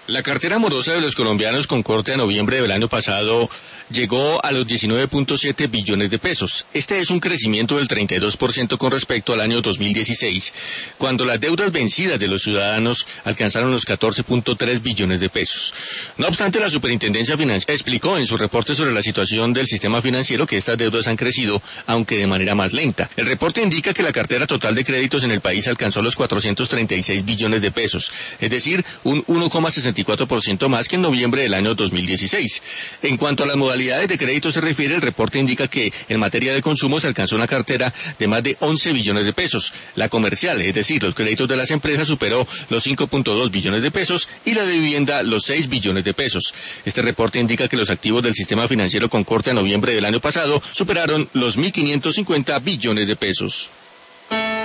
La cartera morosa de los colombianos con corte a noviembre del año pasado llegó a los 19.7 billones de pesos. Este es un crecimiento del 32% con respecto al año 2016, cuando las deudas vencidas de los ciudadanos alcanzaron los 14.3 billones de pesos. No obstante, la Superintendencia Financiera explicó en su reporte sobre la situación del sistema financiero que estas deudas han crecido, aunque de manera más lenta. El reporte indica que la cartera total de créditos en el país alcanzó los 436 billones de pesos, es decir, un 1,64% más que en noviembre del año 2016. En cuanto a las modalidades de crédito se refiere, el reporte indica que en materia de consumo se alcanzó una cartera de más de 11 billones de pesos. La comercial, es decir, los créditos de las empresas, superó los 5.2 billones de pesos y la de vivienda los 6 billones de pesos. Este reporte indica que los activos del sistema financiero con corte a noviembre del año pasado superaron los 1.550 billones de pesos.